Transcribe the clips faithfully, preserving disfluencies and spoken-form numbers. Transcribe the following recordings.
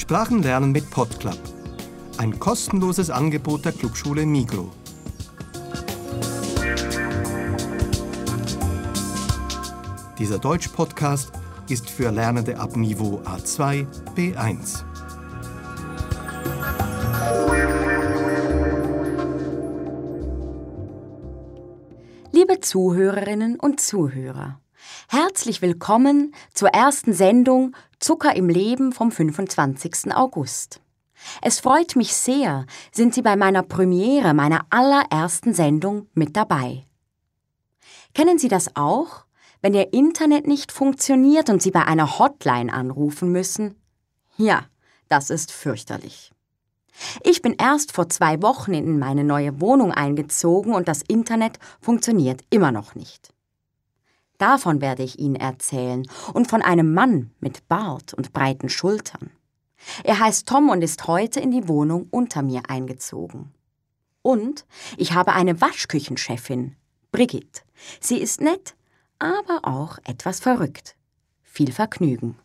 Sprachenlernen mit PodClub. Ein kostenloses Angebot der Clubschule Migros. Dieser Deutsch-Podcast ist für Lernende ab Niveau A zwei, B eins. Liebe Zuhörerinnen und Zuhörer, herzlich willkommen zur ersten Sendung Zucker im Leben vom fünfundzwanzigsten August. Es freut mich sehr, sind Sie bei meiner Premiere, meiner allerersten Sendung mit dabei. Kennen Sie das auch, wenn Ihr Internet nicht funktioniert und Sie bei einer Hotline anrufen müssen? Ja, das ist fürchterlich. Ich bin erst vor zwei Wochen in meine neue Wohnung eingezogen und das Internet funktioniert immer noch nicht. Davon werde ich Ihnen erzählen und von einem Mann mit Bart und breiten Schultern. Er heißt Tom und ist heute in die Wohnung unter mir eingezogen. Und ich habe eine Waschküchenchefin, Brigitte. Sie ist nett, aber auch etwas verrückt. Viel Vergnügen.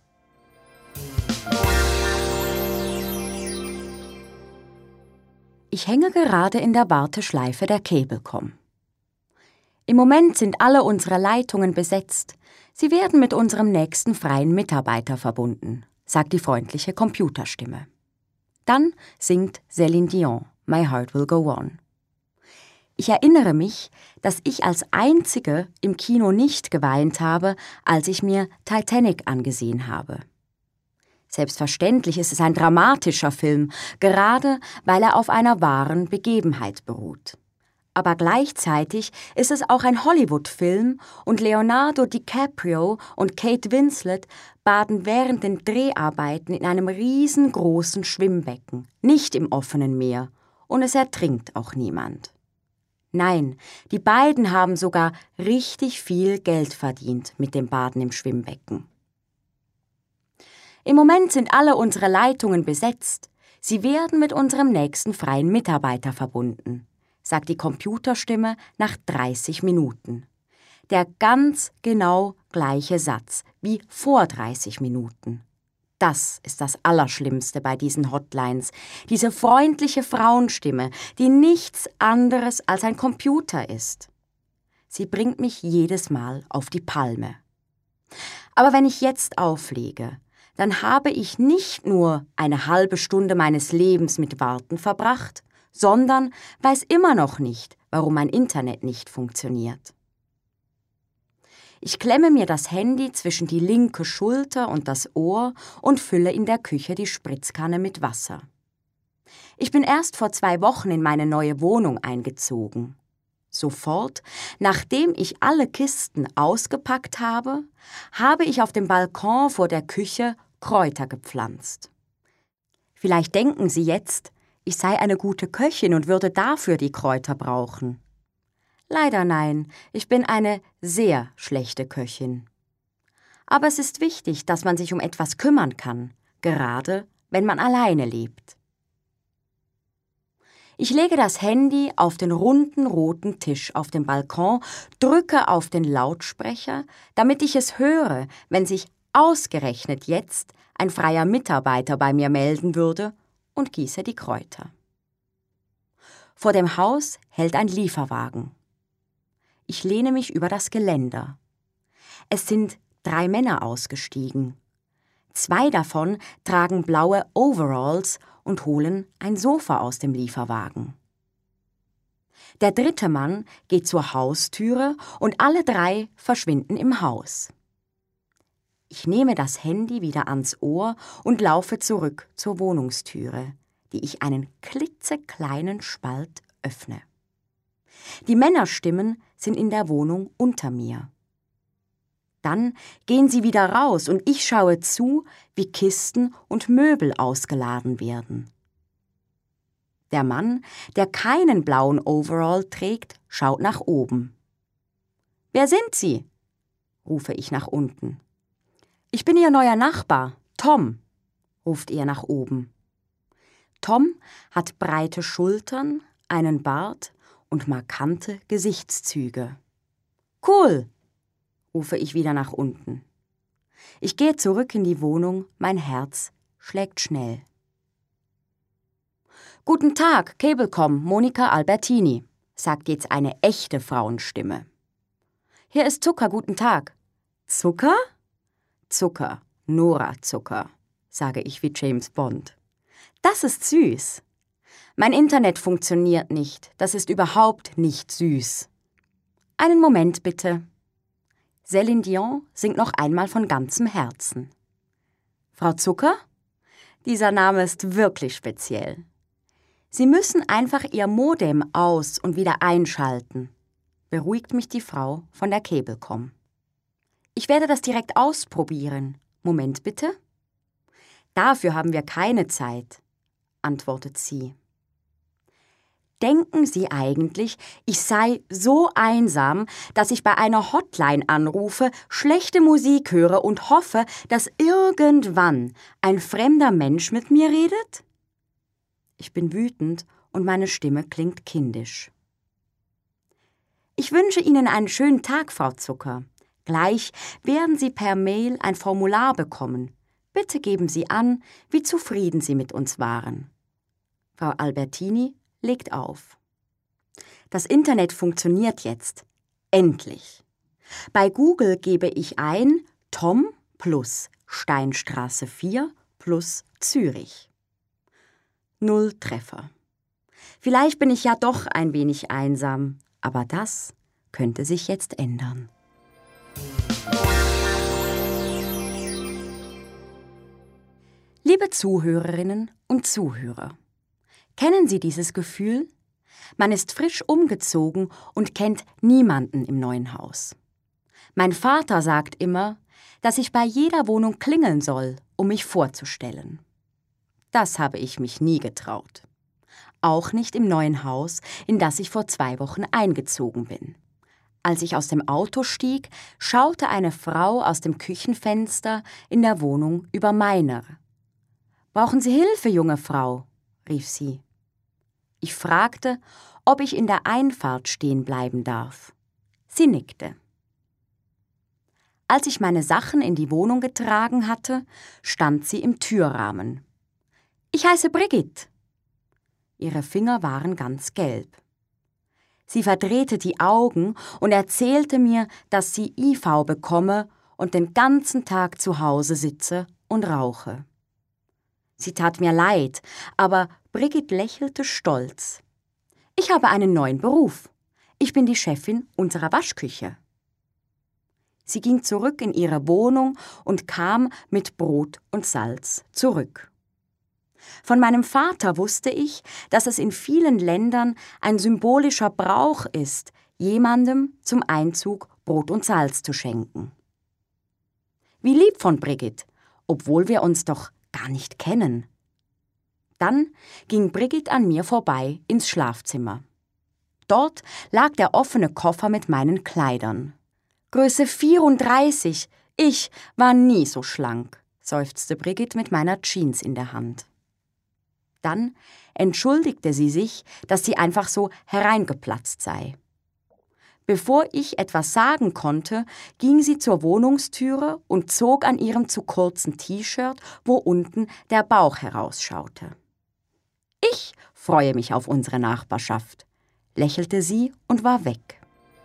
Ich hänge gerade in der Warteschleife der Cablecom. Im Moment sind alle unsere Leitungen besetzt. Sie werden mit unserem nächsten freien Mitarbeiter verbunden, sagt die freundliche Computerstimme. Dann singt Céline Dion, My Heart Will Go On. Ich erinnere mich, dass ich als Einzige im Kino nicht geweint habe, als ich mir Titanic angesehen habe. Selbstverständlich ist es ein dramatischer Film, gerade weil er auf einer wahren Begebenheit beruht. Aber gleichzeitig ist es auch ein Hollywood-Film und Leonardo DiCaprio und Kate Winslet baden während den Dreharbeiten in einem riesengroßen Schwimmbecken, nicht im offenen Meer, und es ertrinkt auch niemand. Nein, die beiden haben sogar richtig viel Geld verdient mit dem Baden im Schwimmbecken. Im Moment sind alle unsere Leitungen besetzt. Sie werden mit unserem nächsten freien Mitarbeiter verbunden, sagt die Computerstimme nach dreißig Minuten. Der ganz genau gleiche Satz wie vor dreißig Minuten. Das ist das Allerschlimmste bei diesen Hotlines, diese freundliche Frauenstimme, die nichts anderes als ein Computer ist. Sie bringt mich jedes Mal auf die Palme. Aber wenn ich jetzt auflege, dann habe ich nicht nur eine halbe Stunde meines Lebens mit Warten verbracht, sondern weiß immer noch nicht, warum mein Internet nicht funktioniert. Ich klemme mir das Handy zwischen die linke Schulter und das Ohr und fülle in der Küche die Spritzkanne mit Wasser. Ich bin erst vor zwei Wochen in meine neue Wohnung eingezogen. Sofort, nachdem ich alle Kisten ausgepackt habe, habe ich auf dem Balkon vor der Küche Kräuter gepflanzt. Vielleicht denken Sie jetzt, ich sei eine gute Köchin und würde dafür die Kräuter brauchen. Leider nein, ich bin eine sehr schlechte Köchin. Aber es ist wichtig, dass man sich um etwas kümmern kann, gerade wenn man alleine lebt. Ich lege das Handy auf den runden roten Tisch auf dem Balkon, drücke auf den Lautsprecher, damit ich es höre, wenn sich ausgerechnet jetzt ein freier Mitarbeiter bei mir melden würde, und gieße die Kräuter. Vor dem Haus hält ein Lieferwagen. Ich lehne mich über das Geländer. Es sind drei Männer ausgestiegen. Zwei davon tragen blaue Overalls und holen ein Sofa aus dem Lieferwagen. Der dritte Mann geht zur Haustüre und alle drei verschwinden im Haus. Ich nehme das Handy wieder ans Ohr und laufe zurück zur Wohnungstüre, die ich einen klitzekleinen Spalt öffne. Die Männerstimmen sind in der Wohnung unter mir. Dann gehen sie wieder raus und ich schaue zu, wie Kisten und Möbel ausgeladen werden. Der Mann, der keinen blauen Overall trägt, schaut nach oben. »Wer sind Sie?« rufe ich nach unten. »Ich bin Ihr neuer Nachbar, Tom«, ruft er nach oben. Tom hat breite Schultern, einen Bart und markante Gesichtszüge. »Cool«, rufe ich wieder nach unten. Ich gehe zurück in die Wohnung, mein Herz schlägt schnell. »Guten Tag, Cablecom, Monika Albertini«, sagt jetzt eine echte Frauenstimme. »Hier ist Zucker, guten Tag.« »Zucker?« »Zucker, Nora Zucker«, sage ich wie James Bond. »Das ist süß.« »Mein Internet funktioniert nicht, das ist überhaupt nicht süß.« »Einen Moment bitte.« Céline Dion singt noch einmal von ganzem Herzen. »Frau Zucker?« Dieser Name ist wirklich speziell. »Sie müssen einfach Ihr Modem aus- und wieder einschalten«, beruhigt mich die Frau von der Cablecom. »Ich werde das direkt ausprobieren. Moment bitte.« »Dafür haben wir keine Zeit«, antwortet sie. Denken Sie eigentlich, ich sei so einsam, dass ich bei einer Hotline anrufe, schlechte Musik höre und hoffe, dass irgendwann ein fremder Mensch mit mir redet? Ich bin wütend und meine Stimme klingt kindisch. Ich wünsche Ihnen einen schönen Tag, Frau Zucker. Gleich werden Sie per Mail ein Formular bekommen. Bitte geben Sie an, wie zufrieden Sie mit uns waren. Frau Albertini legt auf. Das Internet funktioniert jetzt. Endlich. Bei Google gebe ich ein Tom plus Steinstraße vier plus Zürich. Null Treffer. Vielleicht bin ich ja doch ein wenig einsam, aber das könnte sich jetzt ändern. Liebe Zuhörerinnen und Zuhörer, kennen Sie dieses Gefühl? Man ist frisch umgezogen und kennt niemanden im neuen Haus. Mein Vater sagt immer, dass ich bei jeder Wohnung klingeln soll, um mich vorzustellen. Das habe ich mich nie getraut. Auch nicht im neuen Haus, in das ich vor zwei Wochen eingezogen bin. Als ich aus dem Auto stieg, schaute eine Frau aus dem Küchenfenster in der Wohnung über meiner. »Brauchen Sie Hilfe, junge Frau?« rief sie. Ich fragte, ob ich in der Einfahrt stehen bleiben darf. Sie nickte. Als ich meine Sachen in die Wohnung getragen hatte, stand sie im Türrahmen. »Ich heiße Brigitte.« Ihre Finger waren ganz gelb. Sie verdrehte die Augen und erzählte mir, dass sie I V bekomme und den ganzen Tag zu Hause sitze und rauche. Sie tat mir leid, aber Brigitte lächelte stolz. »Ich habe einen neuen Beruf. Ich bin die Chefin unserer Waschküche.« Sie ging zurück in ihre Wohnung und kam mit Brot und Salz zurück. Von meinem Vater wusste ich, dass es in vielen Ländern ein symbolischer Brauch ist, jemandem zum Einzug Brot und Salz zu schenken. Wie lieb von Brigitte, obwohl wir uns doch gar nicht kennen. Dann ging Brigitte an mir vorbei ins Schlafzimmer. Dort lag der offene Koffer mit meinen Kleidern. »Größe vierunddreißig, ich war nie so schlank«, seufzte Brigitte mit meiner Jeans in der Hand. Dann entschuldigte sie sich, dass sie einfach so hereingeplatzt sei. Bevor ich etwas sagen konnte, ging sie zur Wohnungstüre und zog an ihrem zu kurzen T-Shirt, wo unten der Bauch herausschaute. »Ich freue mich auf unsere Nachbarschaft«, lächelte sie und war weg.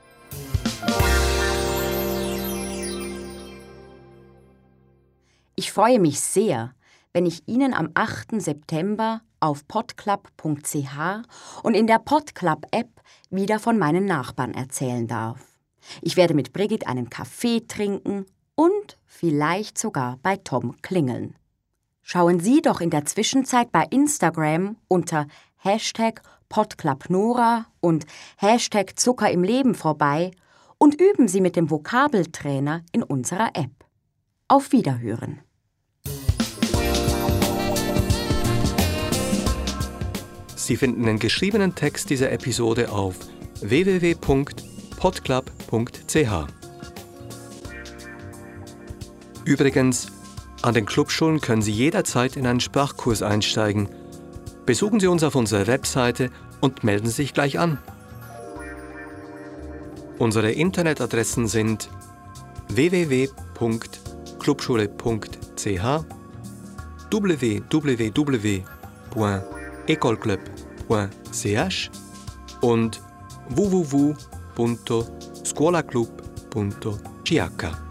Ich freue mich sehr, wenn ich Ihnen am achten September auf podclub punkt c h und in der Podclub-App wieder von meinen Nachbarn erzählen darf. Ich werde mit Brigitte einen Kaffee trinken und vielleicht sogar bei Tom klingeln. Schauen Sie doch in der Zwischenzeit bei Instagram unter Hashtag PodclubNora und Hashtag Zucker im Leben vorbei und üben Sie mit dem Vokabeltrainer in unserer App. Auf Wiederhören. Sie finden den geschriebenen Text dieser Episode auf w w w punkt podclub punkt c h. Übrigens, an den Clubschulen können Sie jederzeit in einen Sprachkurs einsteigen. Besuchen Sie uns auf unserer Webseite und melden Sie sich gleich an. Unsere Internetadressen sind w w w punkt clubschule punkt c h, w w w punkt ecolclub punto c h und w w w punto scuolaclub punto c h.